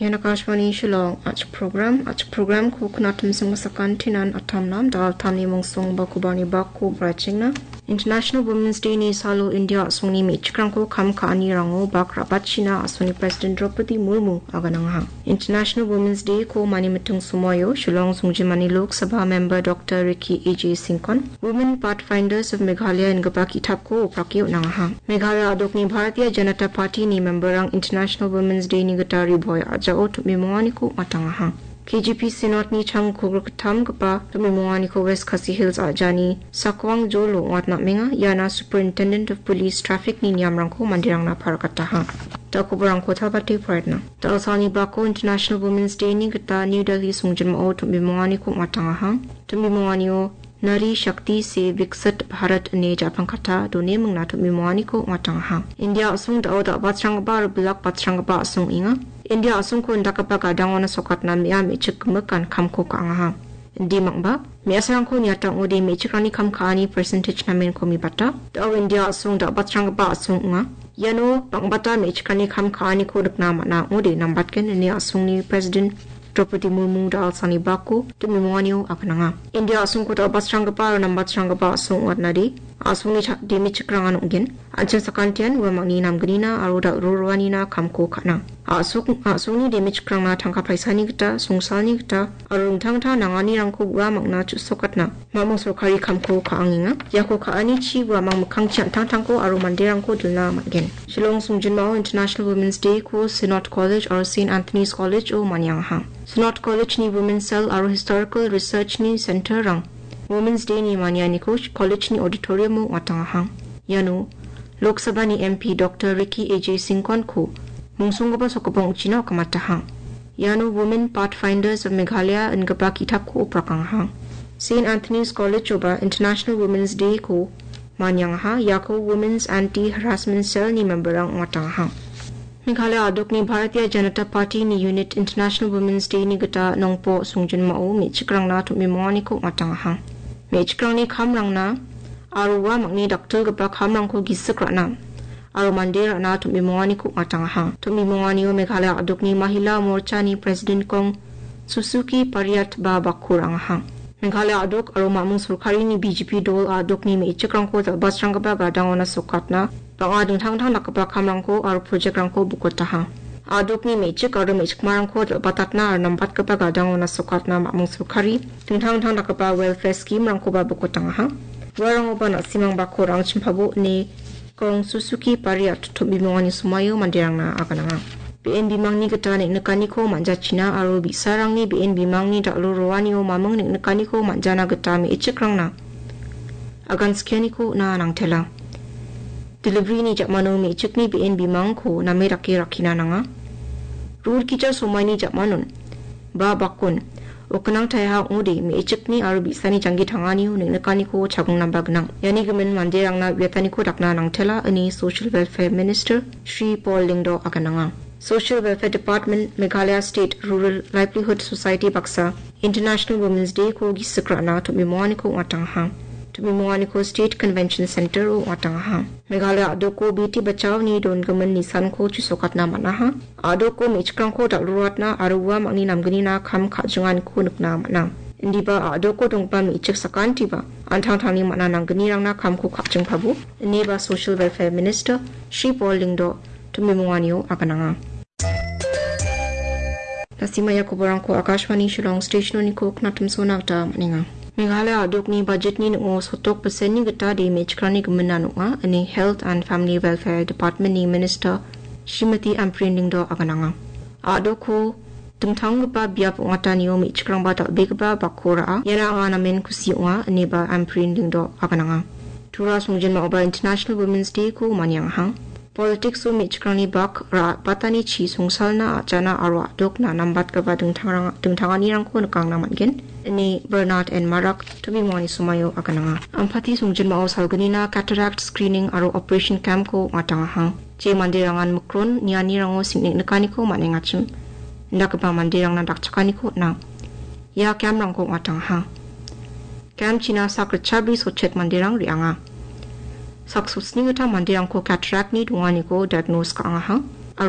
Yan Akashwani Shillong Ach program ko kunatum sung masakan tinan atam nam dal tamni mungsung bakubani bakku brachingna International Women's Day ni salo India asungni mi chikrang ko kam kaani rango bak rabachina asuni President Draupadi Murmu aganangha International Women's Day ko mani mitung sumoyo Shillong sungjimani Lok Sabha member Dr. Ricky AJ Singkon Women Pathfinders of Meghalaya in Gabak itap ko prakyo nangha Meghalaya adokni Bharatiya Janata Party ni member ang International Women's Day ni gatari boy ajao tumimwani ko matangha KGP Senat ni chang kograkatam kapa tumimwani ko West Khasi Hills ajani sakwang jolo watna menga yana Superintendent of Police Traffic ni nyamrang ko mandirang na parakataha ta kubarang ko thalpati partner ta asani bako International Women's Day ni gata New Delhi sungjin mo tumimwani ko matangha tumimwani o Nari Shakti se Viksit Bharat ne Japan kata done mengna tumimwani ko matangha India asung da batsang ba bilak batsang ba asung inga India asung ko ndakapa kadang wana sokat na mia mechik mekan kam ko kaangaha. Indi makba, mia sarang ko nyatang ode mechik rani kam kaani percentage na men ko mi bata. Daw India asung da batrang ba asung nga. Yano, pangbata mechik rani kam kaani ko dekna na ode nambatken ni asung ni President Draupadi Murmu da alsani baku tumimwaniyo akananga. India asung ko da batrang ba nambatrang ba asung watnadi. Asung ni demi cekrangan ungen ancen sakantian wa magni nam gnina aroda rurwanina kamko kana asung ni demi cekrangna tangka paisani kita sungsalni kita arung tangta nangani rangko wa magna chusokatna mamong sorkari kamko kaanginga yako kaani chi wa mang mukang chian tangtangko aro mandirangko dilna matgen Shillong sungjinmao International Women's Day ko Senat College or St. Anthony's College o manyangha Senat College ni Women's Cell aro Historical Research ni Center rang Women's Day ni manyani ko college ni auditorium mo watangahang. Yano, Lok Sabha ni MP Dr. Ricky AJ Singkon ko mungsung ba sokopong uchina kamatahang. Yano Women Pathfinders of Meghalaya in Gabak itap ko prakanghang. St. Anthony's College oba International Women's Day ko manyangha yako Women's Anti-Harassment Cell ni memberang watangahang. Meghalaya adok ni Bharatiya Janata Party ni Unit International Women's Day ni gata nongpo sungjin mao mi chikrang na tumimwani ko watangahang. Mechkrang ni khamrang na aruwa magni doctor gaba khamrang ko gisakra na aru mandira na tumimwani ko atangha tumimwani o Meghalaya adok ni Mahila Morcha ni President kong Suzuki Pariat ba bakurang ha Meghalaya adok aru mamung surkari ni BJP dol adok ni mechkrang ko basrang gaba gadang ona sokatna pangadung thang nakapa khamrang ko aru project rang ko bukota adok ni mechik aru mechkmarang ko batatna ar nambat kapa gadang ona sokatna mamung surkari tungthang nakapa welfare scheme rang ko ba bukotang ha warang oba na simang bako rang chimpabo ni kong Suzuki Pariat tumimwani sumayo mandirang na akananga BNB mangni gata nekani ko manja China aru bisarang ni BNB mangni daklo rowani o mamang nekani ko manjana gata mechikrang na agan skiani ko na nangtela delivery ni jakmano mechik ni BNB mang ko na meraki rakina nanga rule kicha somani jakmanon ba bakon okanang taya ode mechik ni aru bisani jangi thangani o nekani ko chagung namba gnang yani gemen mandirang na wetani ko dakna nangtela ani Social Welfare Minister Shri Paul Lingdo akananga Social Welfare Department Meghalaya State Rural Livelihood Society Baksa International Women's Day ko gisakrana tumimwani ko watangha tumimwani ko State Convention Center o watangha Meghalaya adoko Beti Bachao ni don gaman nisan ko chusokatna manaha adoko mechkrang ko dalruatna aruwa magni namgani na kham khajungan ko nukna mana indiba adoko dongpa mechik sakanti ba antang thangni mana nangani rangna kham ko khajung phabu neba Social Welfare Minister Shri Paul Lingdo tumimwani o akananga Nasimaya kubarang ko Akashwani Shillong Station ni ko knatum sonata maninga Meghalaya adok ni budget ni ngo sotok persen ni gata de mechkrani gumana nga ani Health and Family Welfare Department ni Minister Shrimati Amprin Lingdo akananga adok ko tungthang ba biap ngata ni o mechkrang ba ta begba bakora yana nga namen kusi nga ani ba Amprin Lingdo akananga tura sungjin ma oba International Women's Day ko manyang hang Politics o mechkrani bak ra patani chi sungsalna achana arwa dok na nambat ka ba dungthangani rang ko nakang naman ni Bernard and Marak tumimwani sumayo akananga ampati sungjin mao salganina cataract screening aro operation camp ko matanga je mandirangan mukron niani rango singnek nakani ko manengachim ndakaba mandirang na dakchakani ko na ya camp rang ko matanga camp china sakrechabri sochet mandirang rianga saksusni ngata mandirang ko cataract ni dungani ko diagnose ka anga aro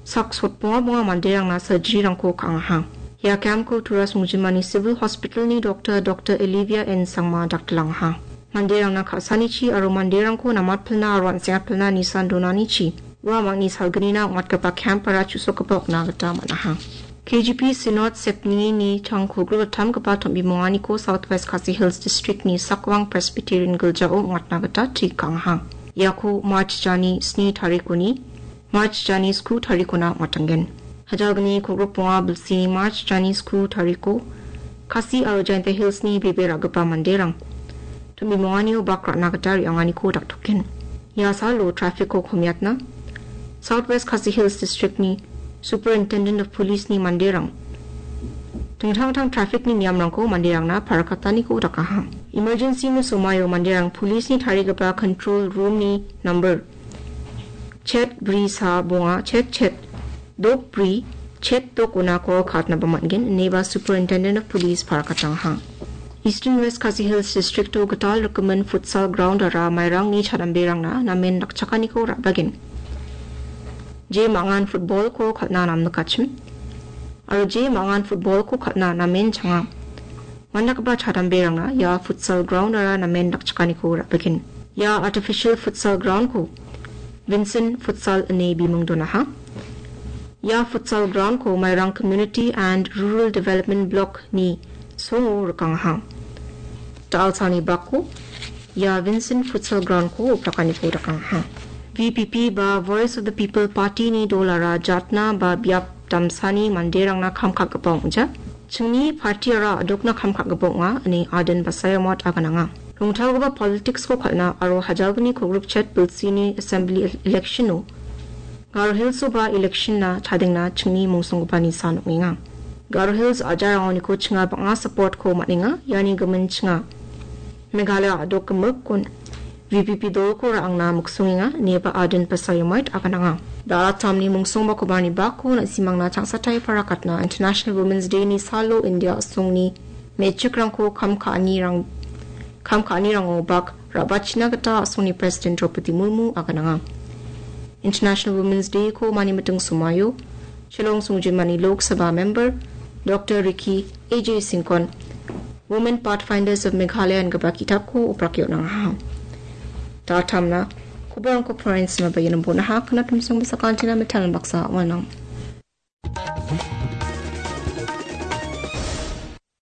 sak sot bunga mandirang na surgery rangko kangahang. Ya camp ko turas mujimani civil hospital ni Dr. Olivia N. Sangma Dr. Langha. Mandirang na kasani chi aro mandirang ko namat pelna aro ansiat pelna nisan donani chi. Wa magni salganina ngat kapa camp para chusok kapa okna gata manahang. KGP Synod Sepni ni Changkugru Tam kapa tombi mongani ko Southwest Khasi Hills District ni Sakwang Presbyterian Gilja o ngat nagata tri kanghang. Yaku March Jani Sni Tarikuni March Jani Skru Tarikuna Matangen. Hajalgani Kogrupunga Bilsini March Jani Skru Tariko Kasi Arojante Hills ni Bebe Ragapa Manderang. Tumbi Moani o Bakra Nagatari Angani ko Daktoken. Yasalo Traffic ko Komiatna. Southwest Khasi Hills District ni Superintendent of Police ni Manderang. Tengtang traffic ni Niamrang ko Manderang na Parakatani ko Dakaha. Emergency ni Sumayo Manderang Police ni Tarigapa Control Room ni Number Chet Bri sa bunga Chet Dok Bri Chet Dok una ko khat na bamangin Neva Superintendent of Police Parakatangha. Eastern West Khasi Hills District to Gatal recommend futsal ground ara mairang ni Chadamberang na namen nakchakani ko rabagin. J mangan football ko khatna nam nakachim. Aro J mangan football ko khatna namen changa. Manakba Chadamberang na ya futsal ground ara namen nakchakani ko rabagin. Ya artificial futsal ground ko Vincent Futsal ane bimung donaha. Ya futsal ground ko mairang community and rural development block ni songo rakangha. Taalsani bako ya Vincent Futsal ground ko prakani ko rakangha. VPP ba Voice of the People Party ni dolara jatna ba biap damsani manderang na khamkhak gapong ja. Chungni party ara adok na khamkhak gapong nga ani Aden Basayamot agananga. Rungtal ba politics ko khalna aro hajalgni ko group chat bilsini assembly election no. Garo Hills ba election na chading na chungni mungsong ba ni san nga. Garo Hills ajarang ni ko chinga banga support ko maninga yani gamen chinga. Meghalaya adok mak kon VPP do ko raang na muksunga neba Aden Basayamot agananga. Dara tamni mungsong ba ko bani ba ko na simang na changsatay parakat na International Women's Day ni Salo India sungni mechikrang ko kamka anirang o bak rabachina gata Sony President Draupadi Murmu agananga. International Women's Day ko manimatang sumayo Shillong Sungjimani Lok Sabha member Dr. Ricky AJ Singkon Women Pathfinders of Meghalaya and Gabakitap ko uprakyo ng ha. Tatam na kubarang ko parents na bayan ng bunaha kanatum sang basakantina metal baksa wanang